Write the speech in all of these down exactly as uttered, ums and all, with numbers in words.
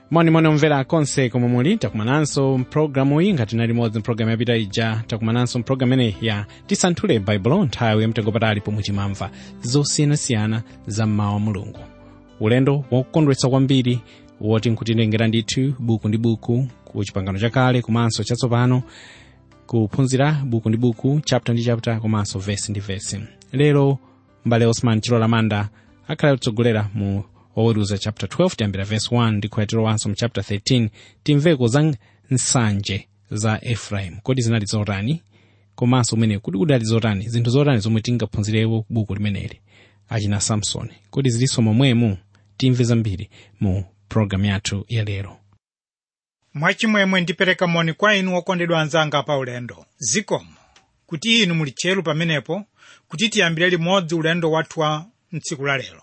Moni moni omvera konse komwe muli takumananso mpulogalamu iyi ngati nali modzi mpulogalamu yapita ija takumananso mpulogalamu ineyi ya tisanthule baibulo nthawi yamtengo patali pomwe timamva zosiyanasiyana za mawu a mulungu. Ulendo wokondwetsa kwambiri woti nkutilengera ndithu buku ndi buku ku chipangano chakale komanso chatsopano, kuphunzira buku ndi buku, chapter ndi chapter komanso verse ndi verse. Lero mbale Osman Chilola Manda akhala kutsogolera mu oweruza chapter twelve tiyambira verse one ndi kukhwatiro wanso mu chapter thirteen timveko za nsanje za Ephraim. Kodi zinali zotani? Komanso umene kuti kudali zotani, zinthu zotani zomwe tingaphunzirewo buku limeneli. Achina Samson kodi zilinso momwemo? Timve zambiri mu program yathu ya lero. Mwachimwemwe ndipereka moni kwa inu okondedwa anzanga pa ulendo. Zikomo kuti inu muli chelu pamenepo kuti tiyambire limodzi ulendo wathu wa mtsiku la lero.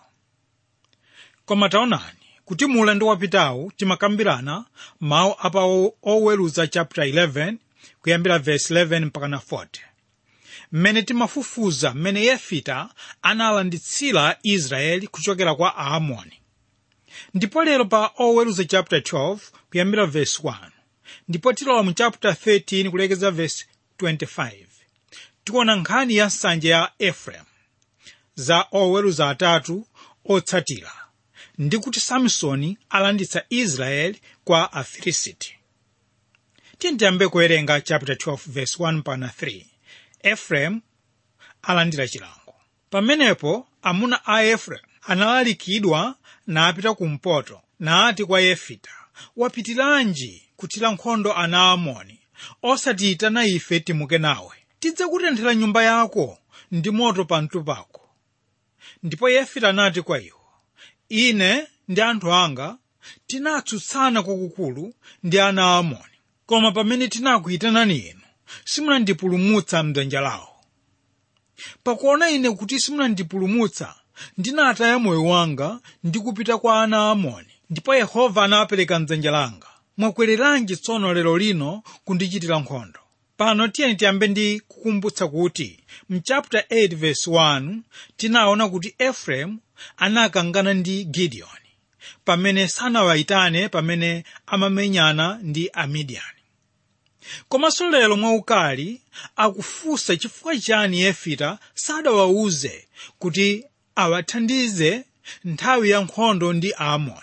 Koma taonani kuti mu ulendo wapitawu timakambirana mawu apa oweruza chapter eleven kuyambira verse eleven mpaka na forty. Mmene timafufuza mmene Yefita analanditsira Israeli kuchokera kwa Aamoni. Ndipo lero pa oweruza chapter twelve kuyambira verse one ndipo tilowa mu chapter thirteen kulekeza verse twenty-five. Tiona nkhani ya nsanje ya Ephraim za oweruza atatu otsatira, ndi kuti Samsoni alanditsa Israeli kwa Afilisiti. Tiyambe kuwerenga chapter twelve verse one mpaka three. Ephraim alandira chilango. Pamenepo amuna a Ephraim analalikidwa napita kumpoto, nati kwa Yefita, wapitiranji kuthira nkhondo ana Aamoni, osatiyitana ife timuke nawe, tidzakutenthera nyumba yako ndi moto pamtu pako. Ndipo Yefita anati kwa iwo, ine ndi anthu anga tinatsutsana kwakukulu ndi ana Aamoni, koma pamene tinakuyitanani inu simunandipulumutsa m'dzanja lawo. Pakuona ine kuti simunandipulumutsa, ndinataya moyo wanga ndi kupita kwa ana Aamoni, ndipo Yehova anawapereka m'dzanja langa. Mwakwereranji tsono lero lino kundichitira nkhondo? Pano tiyeni tiyambe ndi kukumbutsa kuti mu chapter eight verse one tinaona kuti Ephraim anakangana ndi Gideoni pamene sanawayitane pamene amamenyana ndi Amidiyani. Komanso lero mwaukali akufunsa chifukwa chani Yefita sadawauze kuti awathandize nthawi ya nkhondo ndi Aamoni.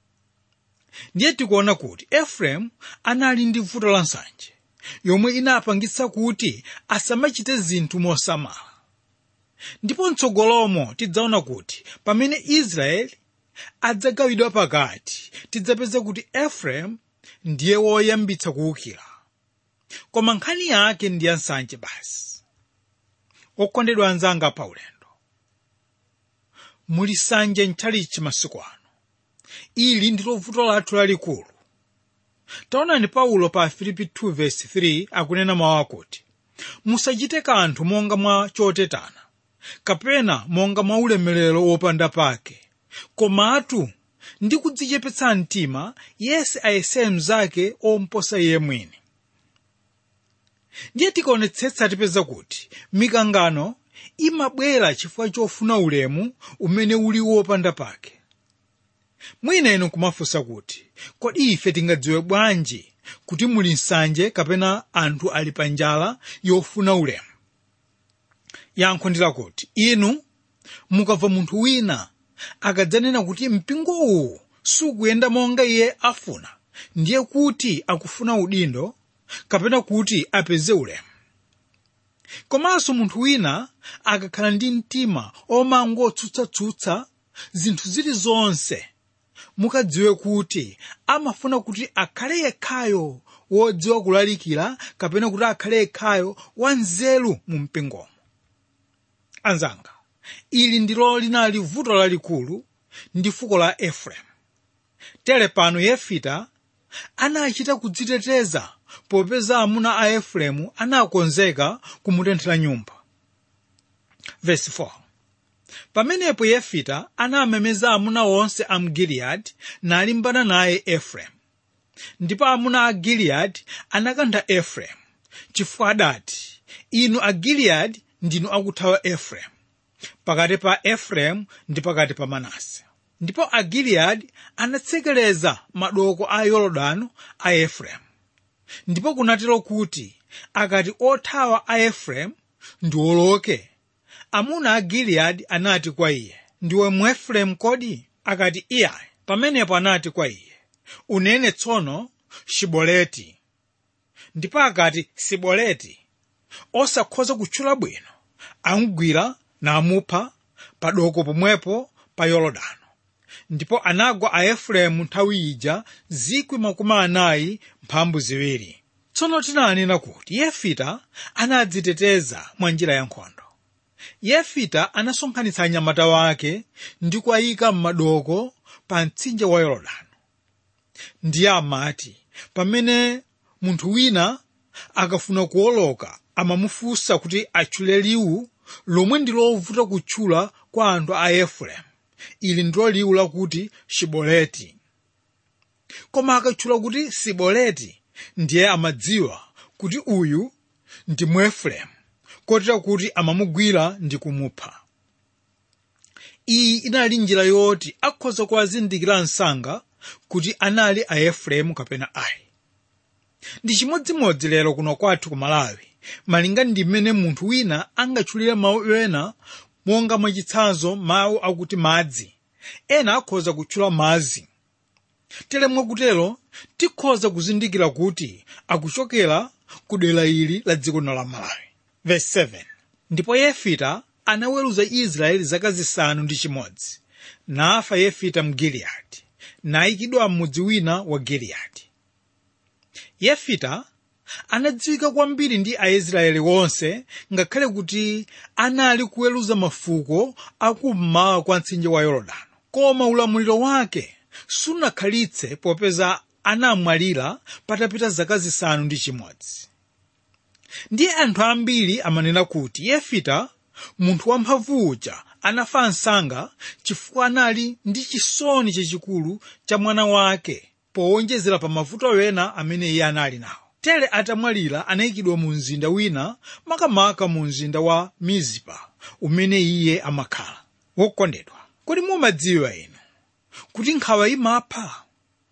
Ndiye tikuona kuti Ephraim anali ndi vuto la nsanje yomwe inapangitsa kuti asamachite zinthu mosamala. Ndipo mtsogolomo tidzaona kuti pamene Israeli adzagawidwa pakati, tidzapeza kuti Ephraim ndiye woyambitsa kuwukira. Koma nkhani yake ndi ya nsanje basi. Okondedwa anzanga pa ulendo, muli nsanje ntchalichi masiku ano. Ili ndilo vuto lathu lalikulu. Taonani Paulo pa Filipi two verse three akunena mawu akuti, musachite kanthu monga mwa chotetana, kapena monga mwa ulemerero wopanda pake, komatu ndi kudzichepetsa mtima, yense ayese mnzake omposa iye mwini. Ndiye tikaonetsetsa tipeza kuti mikangano imabwera chifukwa chofuna ulemu umene uli wopanda pake. Mwina inu kumafunsa kuti, kodi ife tingadziwe bwanji kuti muli nsanje kapena anthu ali pa njala yofuna ulemu? Yankho ndila kuti, inu mukamva munthu wina akadzanena kuti mpingo uwu sukuyenda monga iye afuna, ndiye kuti akufuna udindo kapena kuti apeze ulemu. Komanso munthu wina akakhala ndi mtima omangotsutsatsutsa zinthu zilizonse, mukadziwe kuti amafuna kuti akhale yekhayo wodziwa kulalikira kapena kuti akhale yekhayo wanzeru mu mpingomo. Anzanga, ili ndilo linali vuto lalikulu ndi fuko la Ephraim. Tere pano Yefita anachita kudziteteza popeza amuna a Ephraim anakonzeka kumutenthera nyumba. Verse four. Pamenepo Yefita anamemeza amuna onse a Giliyadi nalimbana naye Ephraim. Ndipo amuna a Giliyadi anakantha Ephraim chifukwa adati, inu a Giliyadi ndinu akuthawa Ephraim, pakati pa Ephraim ndi pakati pa Manase. ndipo agiliyadi anatsekereza madoko a yorodani a efereimu. Ndipo kunatero kuti akati othawa a efereimu ndi oloke, amuna a giliyadi anati kwa iye, ndiwe muefereimu kodi? Akati iyayi. Pamenepo anati kwa iye, unene tsono Shiboleti. Ndipo akati Siboleti osakhoza kutchula bwino, amugwira namupha padoko pomwepo pa yorodani. Ndipo anagwa a efereimu nthawi ija zikwi makumi anayi mphambu ziwiri. Tsono tinanena kuti Yefita anadziteteza mwa njira ya nkhondo. Yefita anasonkhanitsa anyamata wake ndi kuwayika m'madoko pa mtsinje wa yorodani. Ndiye amati pamene munthu wina akafuna kuwoloka amamufunsa kuti atchule liwu lomwe ndi lovuta kutchula kwa anthu a efereimu. Ili ndilo liwu lakuti Shiboleti. Koma akatchula kuti Siboleti, ndiye amadziwa kuti uyu ndi muefereimu, kotero kuti amamugwira ndi kumupha. Iyi inali njira yoti akhoza kuwazindikira msanga kuti anali a efereimu kapena ayi. Ndi chimodzimodzi lero kuno kwathu ku Malawi, malinga ndi mmene munthu wina angatchulire mawu ena, monga mwachitsanzo mawu akuti madzi, ena akhoza kutchula madzi. Tere mwakutero tikhoza kuzindikira kuti akuchokera ku dera ili la dziko la Malawi. Verse seven. Ndipo Yefita anaweruza Israeli zaka zisanu ndi chimodzi. Nafa Yefita mgiliyadi, nayikidwa m'mudzi wina wa Giliyadi. Yefita anadziwika kwambiri ndi Aisraeli wonse, ngakhale kuti anali kuweruza mafuko akummawa kwa mtsinje wa yorodani. Koma ulamuliro wake sunakhalitse popeza anamwalira patapita zaka zisanu ndi chimodzi. Ndiye anthu ambiri amanena kuti Yefita, munthu wamphamvu uja, anafa msanga chifukwa anali ndi chisoni chachikulu cha mwana wake powonjezera pa mavuto ena amene iye anali nawo. Tere atamwalira anayikidwa mu mzinda wina, makamaka mu mzinda wa Mizipa umene iye amakhala. Wokondedwa, kodi mumadziwa inu kuti nkhawa imapha?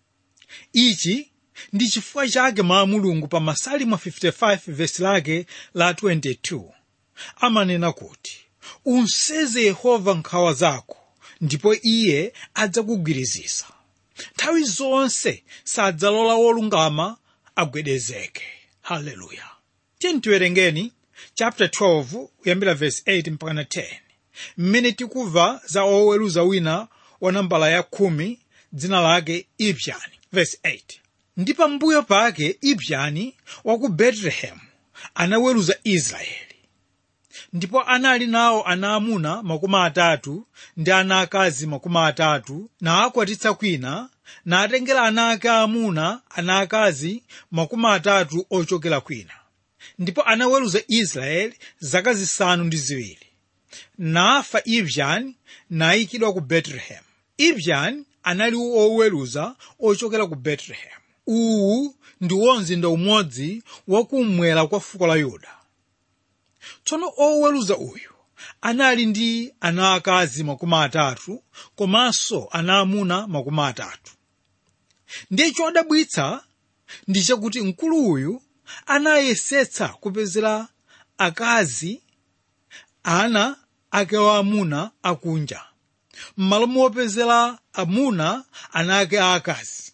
Ichi ndi chifukwa chake mawu a Mulungu pa Masalimo fifty-five verse lake la twenty-two amanena kuti unseze Yehova nkhawa zako ndipo iye adzakugwirizisa. Nthawi zonse sadzalola wolungama agwedezeke. Haleluya. Tiyeni tiwerengeni chapter twelve kuyambira verse eight mpaka ten. Mmene tikuva za oweruza wina wa nambala ya khumi, dzina lake Ibzani. Verse eight. Ndipo pambuyo pake Ibzani wa ku Betelehemu anaweruza Israeli. Ndipo anali nawo ana amuna makumi atatu ndi ana akazi makumi atatu, na akwatitsa kwina, na atengera ana ake amuna ana akazi makumi atatu ochokera kwina. Ndipo anaweruza Israeli zaka zisanu ndi ziwiri. Nafa Ibzani nayikidwa ku Betelehemu. Ibzani anali oweruza ochokera ku Betelehemu. Uwu ndi mzinda umodzi wakummwera kwa fuko la Yuda. Tsono oweruza uyu anali ndi ana akazi makumi atatu, komanso ana amuna makumi atatu. Ndiye chodabwitsa ndi chakuti mkulu uyu anayesetsa kupezera akazi ana ake wa amuna akunja, m'malo mopezera amuna ana ake akazi.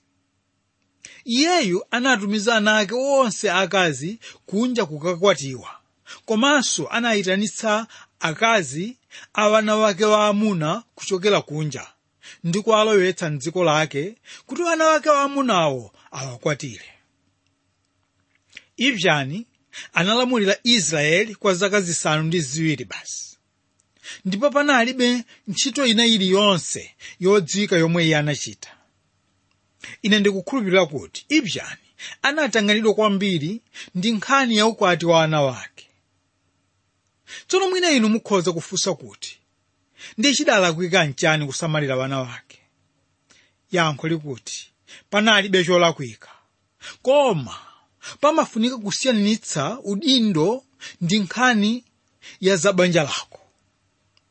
Iyeyu anatumiza ana ake onse akazi kunja kukakwatiwa, komanso anayitanitsa akazi awana wake wa amuna kuchokera kunja ndi kuwalowetsa m'dziko lake kuti ana wake wa amunawo awakwatire. Ibzani analamulira Israeli kwa zaka zisanu ndi ziwiri basi. Ndipo panalibe ntchito ina iliyonse yodziwika yomwe iye anachita. Ine ndikukhulupirira kuti Ibzani anatanganidwa kwambiri ndi nkhani ya ukwati wa ana wake. Tsono mwina inu mukhoza kufunsa kuti ndi chidalakwika nchani kusamalira wana wake? Yankho likuti panalibe cholakwika, koma pamafunika kusiyanitsa udindo ndi nkhani ya zabanja lako.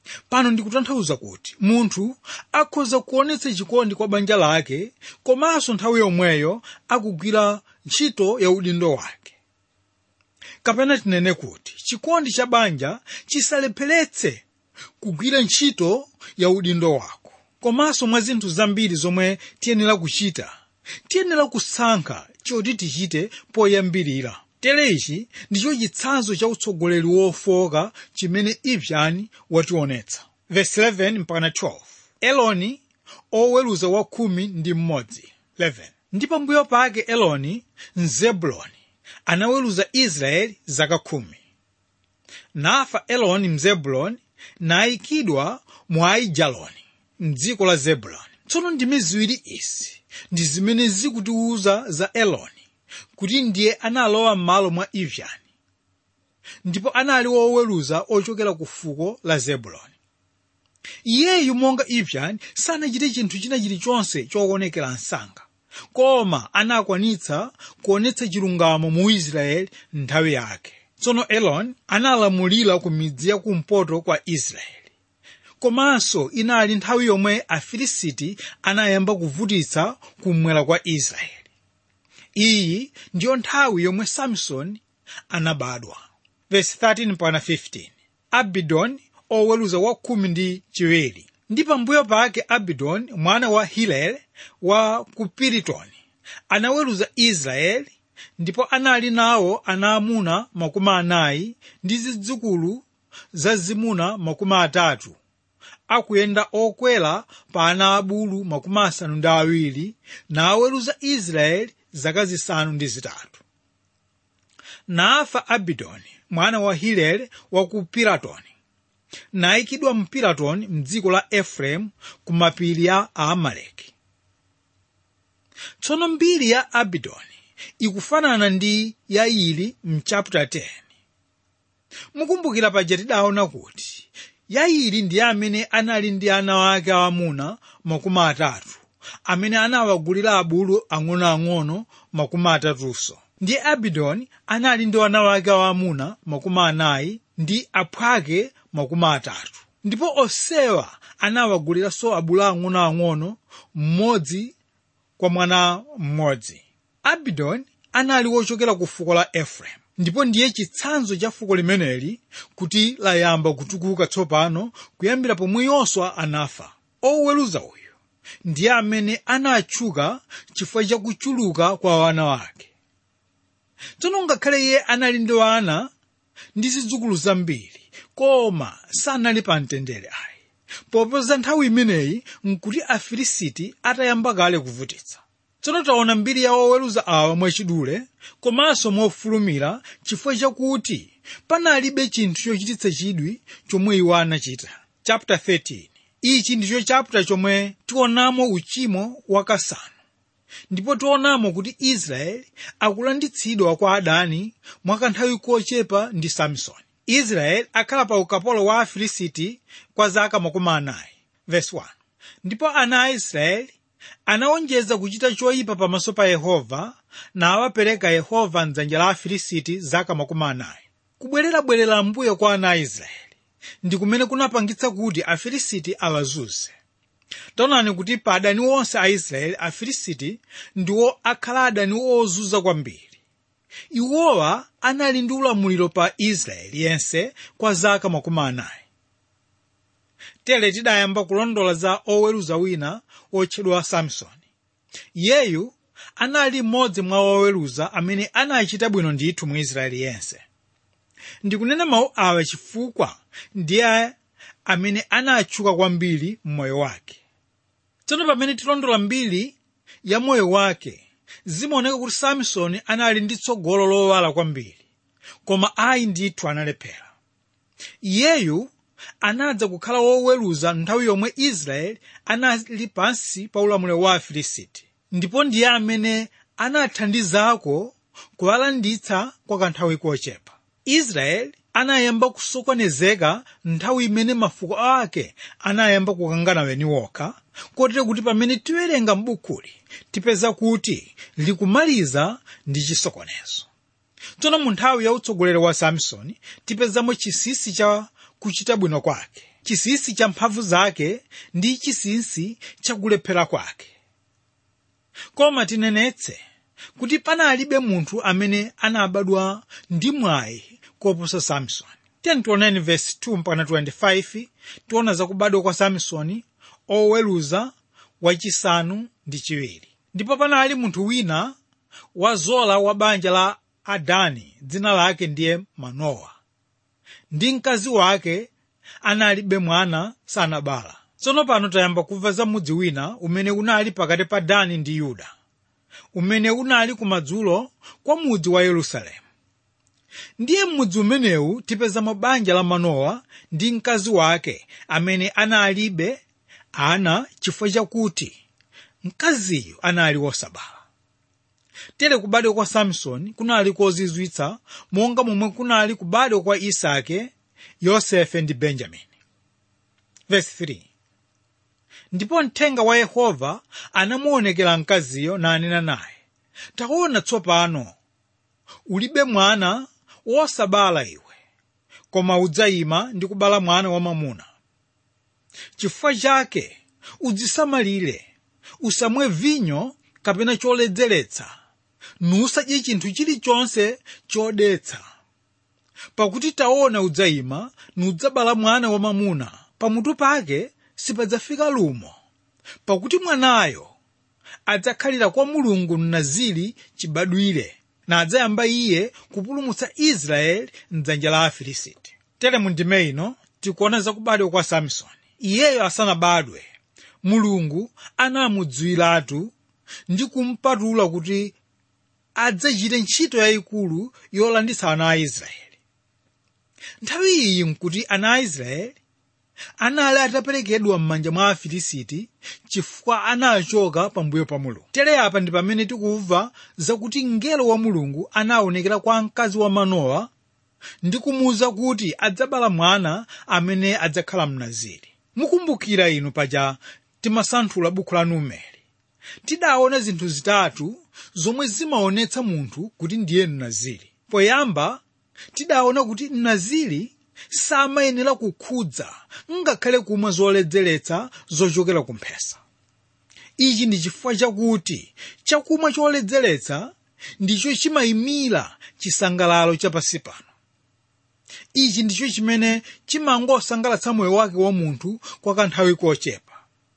Pano ndikutanthauza kuti munthu akhoza kuonetsa chikondi kwa banja lake komanso nthawi yomweyo akugwira ntchito ya udindo wake. Kapena tinene kuti chikondi cha banja chisalepheretse kugwira ntchito ya udindo wako. Komanso mwa zinthu zambiri zomwe tiyenera kuchita, tiyenera kusankha choti tichite poyambirira. Tere ichi ndicho chitsanzo cha utsogoleri wofoka chimene Ivani wationetsa. Verse eleven mpaka twelve. Eloni oweruza wa khumi ndi mmodzi. eleven. Ndi pambuyo pake Eloni Mzebuloni anaweruza Israeli zaka khumi. Nafa Eloni Mzebuloni nayikidwa mu Aijaloni m'dziko la Zebuloni. Tsono ndime ziwiri izi ndi zimene zikutiwuza za Eloni kuti ndiye analowa m'malo mwa Ivani, ndipo anali woweruza ochokera ku fuko la Zebuloni. Iyeyu monga Ivani sanachite chinthu china chilichonse choonekera msanga, koma anakwanitsa kuonetsa chilungamo mu Israeli nthawi yake. Tsono Eloni analamulira ku midzi ya kumpoto kwa Israeli, komanso inali nthawi yomwe Afilisiti anayamba kuvutitsa kumwera kwa Israeli. Iyi ndiyo nthawi yomwe Samsoni anabadwa. Verse thirteen mpaka fifteen. Abidoni oweruza wa khumi ndi chiwiri. Ndi pambuyo pake Abidoni mwana wa Hilel wa ku Piritoni anaweruza Israeli, ndipo anali nawo ana amuna makumi anayi ndi zidzukulu zazimuna makumi atatu, akuyenda okwera pa ana abulu makumi asanu ndi awiri, naweruza Israeli zaka zisanu ndi zitatu. Nafa Abidoni mwana wa Hilel wa ku Piratoni, nayikidwa mu Piratoni m'dziko la Efereimu ku mapiri ya Amaleki. Tsono mbiri ya Abidoni ikufanana ndi ya Yairi m'chapter ten. Mukumbukira paja tidaona kuti Yairi ndi amene anali ndi ana wake amuna makumi atatu, amene anawagulira abulu ang'onoang'ono makumi atatunso. Ndi Abidoni anali ndi ana wake amuna makumi anayi ndi aphwake makumi atatu, ndipo onsewa anawaguliranso abulu ang'onoang'ono mmodzi kwa mwana mmodzi. Abidoni anali wochokera ku fuko la Efereimu, ndipo ndiye chitsanzo cha fuko limeneli kuti layamba kutukuka tsopano kuyambira pomwe Yoswa anafa. Oweruza uyu ndiye amene anatchuka chifukwa cha kuchuluka kwa wana wake. Tsono ngakhale iye anali ndi wana ndi zidzukulu zambiri, koma sanali pa mtendere ayi, popeza nthawi imeneyi nkuti Afilisiti atayamba kale kuvutitsa. Tsono taona mbiri ya oweruza awa mwachidule komanso mofulumira chifukwa chakuti panalibe chinthu chochititsa chidwi chomwe iwo anachita. Chapter thirteen. Ichi ndicho chapter chomwe tionamo uchimo wakasanu, ndipo tionamo kuti Israeli akulanditsidwa kwa adani mwakanthawi kochepa ndi Samsoni. Israeli akhala pa ukapolo wa Afilisiti kwa zaka makumi anayi. Verse one. Ndipo ana a Israeli anawonjeza kuchita choyipa pamaso pa Yehova, na awapereka Yehova m'dzanja la Afilisiti zaka makumi anayi. Kubwerera-bwerera mbuyo kwa ana a Israeli ndi kumene kunapangitsa kuti Afilisiti awazunze. Taonani kuti pa adani onse a Israeli, Afilisiti ndiwo akhala adani ozunza kwambiri. Iwowa anali ndi ulamuliro pa Israeli yense kwa zaka makumi anayi. Tere tidayamba kulondola za oweruza wina otchedwa Samsoni. Iyeyu anali mmodzi mwa oweruza amene anachita bwino ndithu mu Israeli yense. Ndikunena mawu awa chifukwa ndiye amene anatchuka kwambiri mmoyo wake. Tsono pamene tilondola mbiri ya moyo wake, zimaoneka kuti Samsoni anali ndi tsogolo lowala kwambiri, koma ayi ndithu analephera. Iyeyu anadza kukhala woweruza nthawi yomwe Israeli anali pansi pa ulamuliro wa Afilisiti, ndipo ndiye amene anathandizako kuwalanditsa kwa kanthawi kochepa. Israeli anayamba kusokonezeka nthawi imene mafuko ake anayamba kukangana weni wokha, kotero kuti pamene tiwerenga m'bukuli tipeza kuti likumaliza ndi chisokonezo. Tsono mu nthawi ya utsogoleri wa Samsoni tipezamo chinsinsi cha kuchita bwino kwake. chinsinsi cha mphamvu zake ndi chinsinsi cha kulephera kwake. Koma tinenetse kuti panalibe munthu amene anabadwa ndi mwayi koposa Samsoni. Tiyeni tione verse two mpaka twenty-five tiona za kubadwa kwa Samsoni, oweruza wachisanu ndi chiwiri. Ndipo panali munthu wina wa Zola wa banja la Adani, dzina lake ndiye Manowa. Ndi mkazi wake analibe mwana, sanabala. Tsono pano tayamba kumva za mudzi wina umene unali pakati pa Dani ndi Yuda, umene unali kumadzulo kwa mudzi wa Yerusalemu. Ndiye mudzi umenewu tipeza mabanja la Manowa ndi mkazi wake amene analibe ana chifukwa chakuti mkaziyo anali wosabala. Tere kubadwa kwa Samsoni kunali kozizwitsa monga momwe kunali kubadwa kwa Isake, Yosefe ndi Benjamini. Verse three. Ndipo mthenga wa Yehova anamuonekera mkaziyo nanena naye, taona tsopano ulibe mwana wosabala iwe, koma udzayima ndi kubala mwana wamwamuna. Chifukwa chake udzisamalire, usamwe vinyo kapena choledzeretsa, nusadye chinthu chilichonse chodetsa. Pakuti taona udzayima nudzabala mwana wamwamuna, pamutu pake sipadzafika lumo, pakuti mwanayo adzakhalira kwa Mulungu Mnaziri chibadwire, na adzayamba iye kupulumutsa Israeli m'dzanja la Afilisiti. Tere mundime ino tikuona za kubadwa kwa Samsoni. Iyeyo asanabadwe, Mulungu anamudziwiratu ndi kumpatula kuti adzachite ntchito yayikulu yolanditsa ana a Israeli. Nthawi iyi nkuti ana a Israeli anali ataperekedwa m'manja mwa Afilisiti chifukwa anachoka pambuyo pa Mulungu. Tere apa ndi pamene tikumva zakuti mngelo wa Mulungu anaonekera kwa mkazi wa Manowa ndi kumuwuza kuti adzabala mwana amene adzakhala Mnaziri. Mukumbukira inu paja timasanthula buku la Numeri, tidaona zinthu zitatu zomwe zimaonetsa munthu kuti ndiye Mnaziri. Poyamba tidaona kuti Mnaziri samayenera kukhudza ngakhale kumwa zoledzeretsa zochokera kumphesa. Ichi ndi chifukwa chakuti chakumwa choledzeretsa ndicho chimayimira chisangalalo chapansi pano. Ichi ndicho chimene chimangosangalatsa moyo wake wa munthu kwa kanthawi kochepa.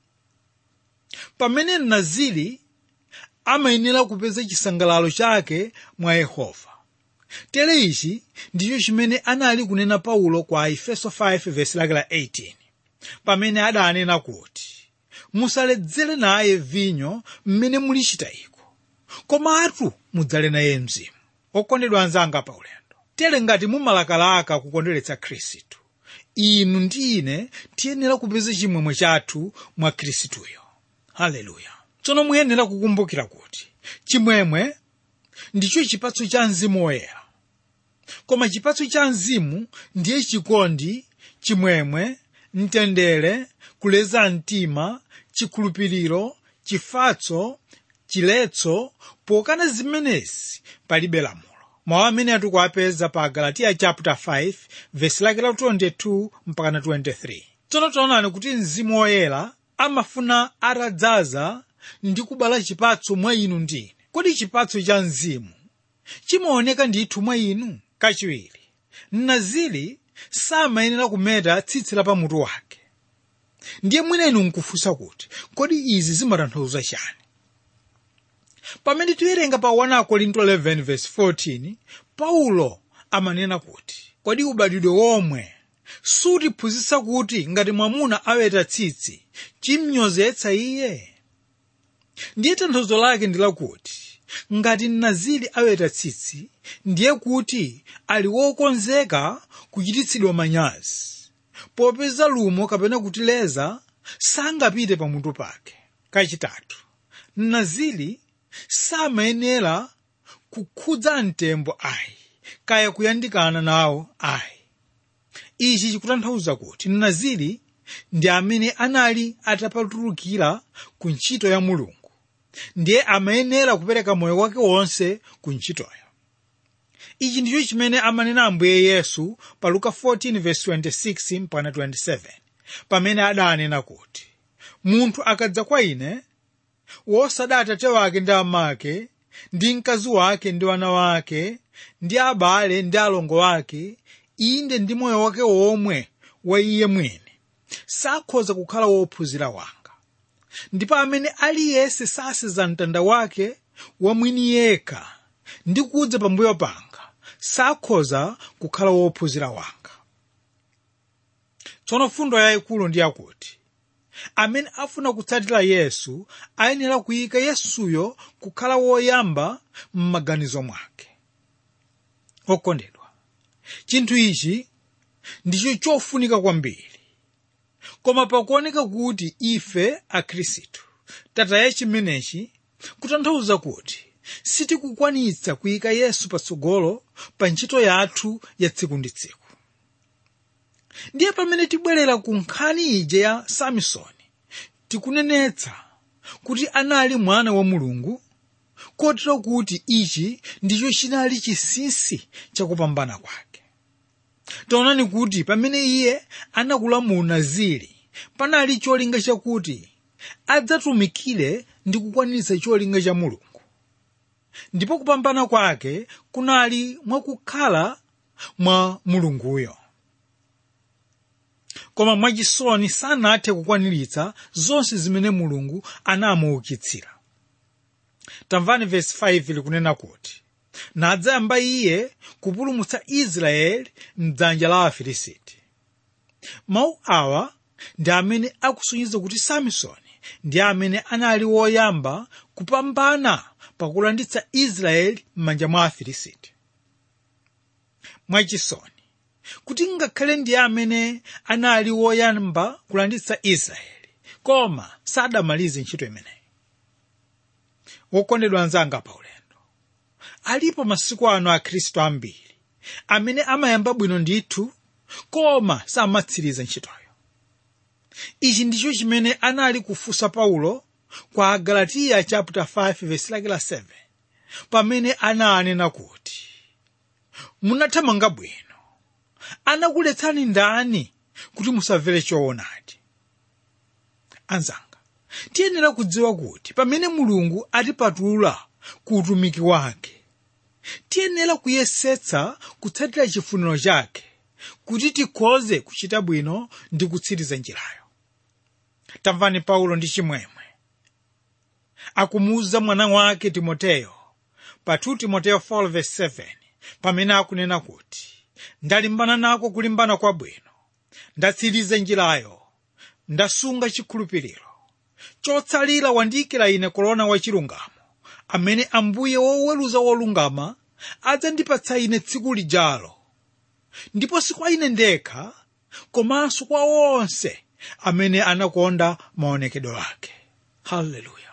Pamene Mnaziri amayenera kupeza chisangalalo chake mwa Yehova. Tere ichi ndicho chimene anali kunena Paulo kwa Efeso five verse lake la eighteen, pamene adanena kuti musaledzere naye vinyo mmene mulichita iko, komatu mudzale naye mzimu. Okondedwa anzanga pa ulendo, tere ngati mumalakalaka kukondweretsa Khristu, inu ndi ine tiyenera kupeza chimwemwe chathu mwa Khristuyo. Haleluya. Tsono muyenera kukumbukira kuti chimwemwe ndicho chipatso cha Mzimu Woyera. Koma chipatso cha mzimu ndiye chikondi, chimwemwe, mtendere, kuleza mtima, chikhulupiriro, chifatso, chiletso. Pokana zimenezi palibe lamulo. Mawu amene atukuapeza pa Galatiya chapter five verse lake la twenty-two mpaka na twenty-three. Tsono taonani kuti Mzimu Woyera amafuna atadzaza ndi kubala chipatso mwa inu ndine. Kodi chipatso cha mzimu chimaoneka ndithu mwa inu? Kachiwiri, Mnaziri samayenera kumeta tsitsi la pamutu wake. Ndiye mwina inu nkufunsa kuti kodi izi zimatanthauza chani? Pamene tiwerenga pa one Korinto eleven verse fourteen, Paulo amanena kuti kodi ubadwidwe womwe sutiphunzitsa kuti ngati mwamuna aweta tsitsi chimnyozetsa iye? Ndiye tanthauzo lake ndi lakuti ngati Mnaziri aweta tsitsi ndiye kuti ali wokonzeka kuchititsidwa manyazi, popeza lumo kapena kutileza sangapite pamutu pake. Kachitatu, Mnaziri samayenera kukhudza mtembo ayi, kaya kuyandikana nawo ayi. Ichi chikutanthauza kuti Mnaziri ndi amene anali atapatulukira ku ntchito ya Mulungu, ndiye amayenera kupereka moyo wake wonse ku ntchitoyo. Ichi ndicho chimene amanena Ambuye Yesu pa Luka fourteen verse twenty-six mpaka twenty-seven, pamene adanena kuti munthu akadza kwa ine wosada atate wake ndi amake ndi mkazi wake ndi wana wake ndi abale ndi alongo wake, inde ndi moyo wake womwe wa iye mwini, sakhoza kukhala wophunzira wanga. Ndipo amene aliyense saseza mtanda wake wamwini yekha ndi kudza pambuyo panga, sakhoza kukhala wophunzira wanga. Tsono fundo yayikulu ndi yakuti amene afuna kutsatira Yesu ayenera kuyika Yesuyo kukhala woyamba m'maganizo mwake. Okondedwa, chinthu ichi ndicho chofunika kwambiri. Koma pakuoneka kuti ife akhristu tataya chimenechi, kutanthauza kuti sitikukwanitsa kuyika Yesu patsogolo pa ntchito yathu ya tsiku ndi tsiku. Ndiye pamene tibwerera ku nkhani ija ya Samsoni, tikunenetsa kuti anali mwana wa Mulungu, kotero kuti ichi ndicho chinali chinsinsi chakupambana kwake. Taonani kuti pamene iye anakula mu unaziri, panali cholinga chakuti adzatumikire ndi kukwaniritsa cholinga cha Mulungu. Ndipo kupambana kwake kunali mwakukhala mwa Mulunguyo. Koma mwachisoni sanathe kukwaniritsa zonse zimene Mulungu anamuukitsira. Tamvani verse five likunena kuti nadzayamba iye kupulumutsa Israeli m'dzanja la Afilisiti. Mawu awa ndi amene akusonyeza kuti Samsoni ndi amene anali woyamba kupambana pakulanditsa Israeli m'manja mwa Afilisiti. Mwachisoni kuti ngakhale ndi amene anali woyamba kulanditsa Israeli, koma sadamalize ntchito imeneyi. Wokondedwa anzanga pa ulendo, alipo masiku ano akhristu ambiri amene amayamba bwino ndithu, koma samatsiriza ntchitoyo. Ichi ndicho chimene anali kufunsa Paulo kwa Agalatiya chapter five verse lake la seven, pamene ananena kuti munathamanga bwino, anakuletsani ndani kuti musamvere choonadi? Anzanga, tiyenera kudziwa kuti pamene Mulungu atipatula ku utumiki wake, tiyenera kuyesetsa kutsatira chifuniro chake kuti tikhoze kuchita bwino ndi kutsiriza njirayo. Tamvani Paulo ndi chimwemwe akumuuza mwana wake Timoteyo pa two Timoteyo four verse seven, pamene akunena kuti ndalimbana nako kulimbana kwabwino, ndatsiriza njirayo, ndasunga chikhulupiriro. Chotsalira wandiyikira ine korona wachilungamo, amene Ambuye woweruza wolungama adzandipatsa ine tsiku lijalo, ndipo si kwa ine ndekha, komanso kwa onse amene anakonda maonekedwe ake. Haleluya.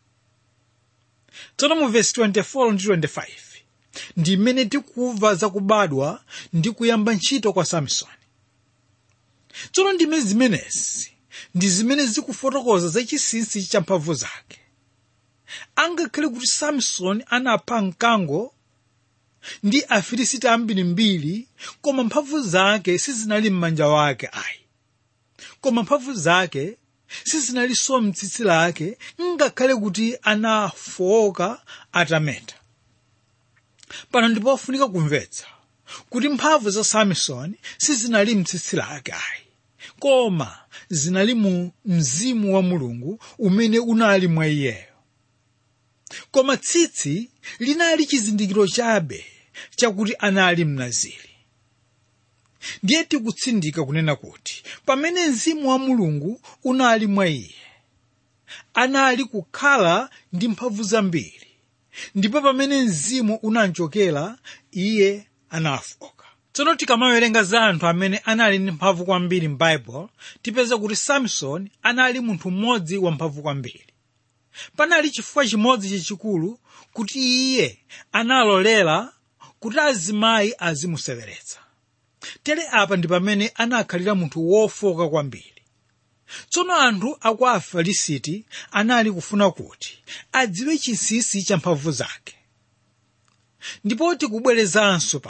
Tsono mu verse twenty-four ndi twenty-five ndi mmene tikuva za kubadwa ndi kuyamba ntchito kwa Samsoni. Tsono ndime zimenezi ndi zimene zikufotokoza za chinsinsi cha mphamvu zake. Angakhale kuti Samsoni anapha mkango ndi Afilisiti ambirimbiri, koma mphamvu zake sizinali m'manja wake ayi. Koma mphamvu zake sizinalinso m'tsitsi lake, ngakhale kuti anafowoka atameta. Pano ndipo ofunika kumvetsa kuti mphamvu za Samsoni sizinali m'tsitsi lake ayi, koma zinali mu mzimu wa Mulungu umene unali mwa iyeyo. Koma tsitsi linali chizindikiro chabe chakuti anali mnaziri. Ndiye tikutsindika kunena kuti pamene mzimu wa Mulungu unali mwa iye, anali kukhala ndi mphamvu zambiri, ndipo pamene mzimu unamchokera iye anafoka. Tsono tikamawerenga za anthu amene anali ndi mphamvu kwambiri m'Bible, tipeza kuti Samsoni anali munthu mmodzi wamphamvu kwambiri. Panali chifukwa chimodzi chachikulu kuti iye analolera kuti azimayi azimuseweretsa. Tere apa ndi pamene anakhalira munthu wofoka kwambiri. Tsono anthu akwa Afilisiti anali kufuna kuti adziwe chinsinsi cha mphamvu zake. Ndipo tikubwerezanso pano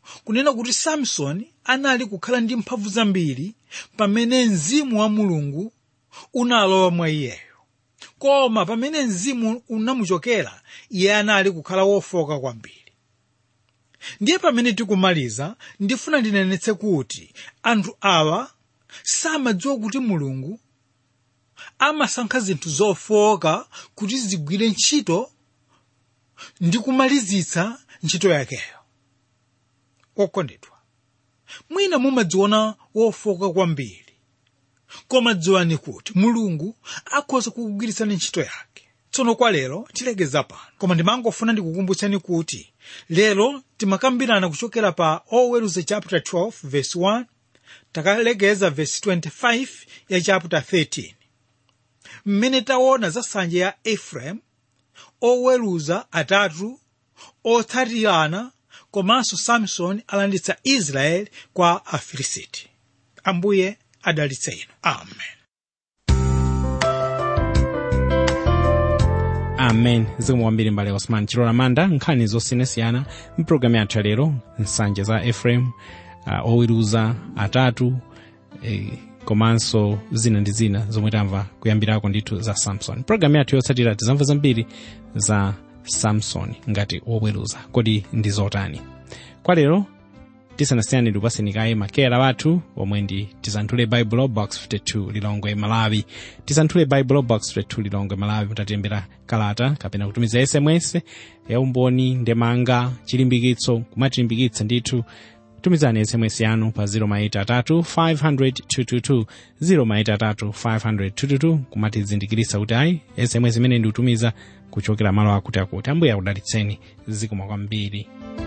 kunena kuti Samsoni anali kukhala ndi mphamvu zambiri pamene mzimu wa Mulungu unalowa mwa iyeyo. Koma pamene mzimu unamuchokera, iye anali kukhala wofoka kwambiri. Ndiye pamene tikumaliza ndifuna ndinenetse kuti anthu awa samadziwa kuti Mulungu amasankha zinthu zofoka kuti zigwire ntchito ndi kumalizitsa ntchito yakeyo. Okondedwa, mwina mumadziona wofoka kwambiri, koma dziwani kuti Mulungu akhoza kukugwiritsani ntchito yake. Tsono kwa lero tilekeza pano, koma ndimangofuna ndikukumbutsani kuti lero timakambirana kuchokera pa Oweruza chapter twelve verse one takalekeza verse twenty-five ya chapter thirteen. Mmene taona za nsanje ya Ephraim, oweruza atatu otsatirana, komanso Samsoni alanditsa Israeli kwa Afilisiti. Ambuye adalitse inu. Amen. Amen. Zikomo kwambiri mbale Osman Chilola Manda, nkhani zosiyanasiyana mpulogalamu yathu lero, nsanje za Ephraim, uh, oweruza atatu, eh, komanso zina ndi zina zomwe tamva kuyambirako ndithu za Samson. Pulogalamu yathu yotsatira tizamva zambiri za Samson ngati oweruza. Kodi ndi zotani? Kwa lero tisanasiyane ndikupaseni kaye makera wathu omwe ndi Tisanthule Bible Box fifty-two Lilongwe Malawi. Tisanthule Bible Box fifty-two Lilongwe Malawi. Mutatembera kalata kapena kutumiza S M S ya umboni, ndemanga, chilimbikitso, kumatilimbikitsa ndithu. Tumizani S M S yanu pa zero eight three five zero zero two two two, zero eight three five zero zero two two two, kumatizindikirisa kuti ayi S M S imene ndi utumiza kuchokera malo akuti akuti. Ambuye akudalitseni. Zikomo kwambiri.